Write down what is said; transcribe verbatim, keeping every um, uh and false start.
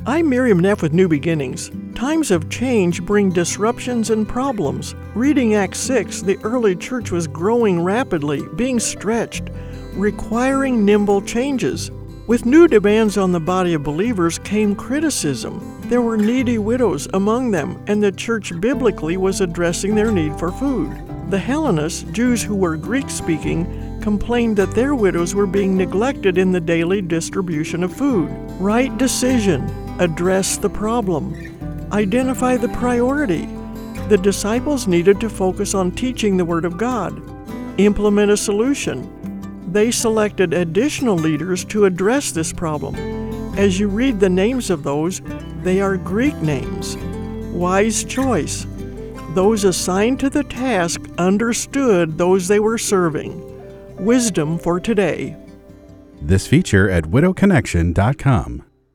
I'm Miriam Neff with New Beginnings. Times of change bring disruptions and problems. Reading Acts six, the early church was growing rapidly, being stretched, requiring nimble changes. With new demands on the body of believers came criticism. There were needy widows among them, and the church biblically was addressing their need for food. The Hellenists, Jews who were Greek-speaking, complained that their widows were being neglected in the daily distribution of food. Right decision. Address the problem. Identify the priority. The disciples needed to focus on teaching the Word of God. Implement a solution. They selected additional leaders to address this problem. As you read the names of those, they are Greek names. Wise choice. Those assigned to the task understood those they were serving. Wisdom for today. This feature at widow connection dot com.